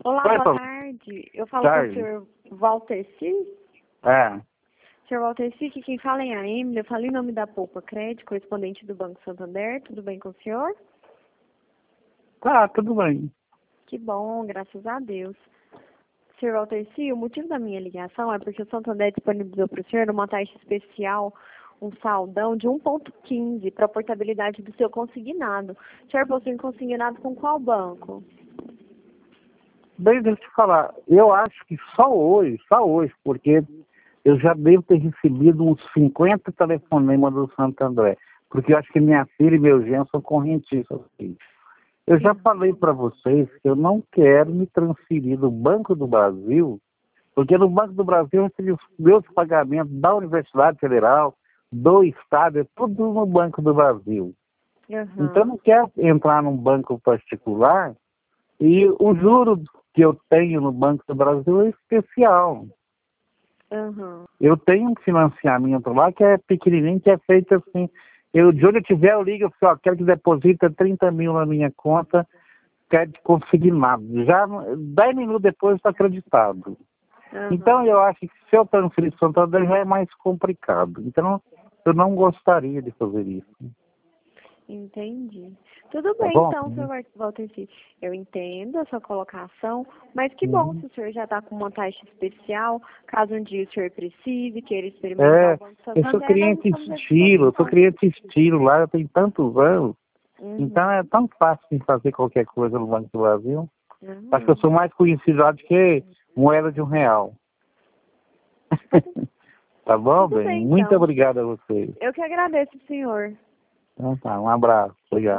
Olá, Oi, boa tarde. Eu falo com o tarde. senhor Walterci. É. Senhor Walterci, que quem fala é a Emily. Eu falo em nome da Poupa Crédito, correspondente do Banco Santander. Tudo bem com o senhor? Tá, tudo bem. Que bom, graças a Deus. Senhor Walterci, o motivo da minha ligação é porque o Santander disponibilizou para o senhor uma taxa especial, um saldão de 1,15 para a portabilidade do seu consignado. O senhor possui consignado com qual banco? Bem, deixa eu te falar. Eu acho que só hoje, porque eu já devo ter recebido uns 50 telefonemas do Santo André. Porque eu acho que minha filha e meu genro são correntistas aqui. Eu já falei para vocês que eu não quero me transferir do Banco do Brasil, porque no Banco do Brasil eu recebi os meus pagamentos da Universidade Federal, do Estado, é tudo no Banco do Brasil. Então eu não quero entrar num banco particular e o juro que eu tenho no Banco do Brasil é especial. Eu tenho um financiamento lá que é pequenininho, que é feito assim. De onde eu tiver, eu ligo e falo, ó, quero que deposita 30 mil na minha conta, quero consignado. Já 10 minutos depois está acreditado. Então eu acho que se eu transferir para Santander já é mais complicado. Então eu não gostaria de fazer isso. Entendi. Tudo Tá bem, bom? então, senhor Walterci. Eu entendo a sua colocação, mas que bom se o senhor já está com uma taxa especial, caso um dia o senhor precise, queira experimentar o Banco Eu sou Santander, nós cliente estamos à estilo, lá, eu tenho tantos anos. Então é disposição. tão fácil de fazer qualquer coisa no Banco do Brasil. Acho que eu Uhum. sou mais conhecido lá do que moeda de R$ 1. Tá bom, Tudo bem? bem, Muito então. obrigado a vocês. Eu que agradeço, senhor. Então tá, um abraço. Obrigado.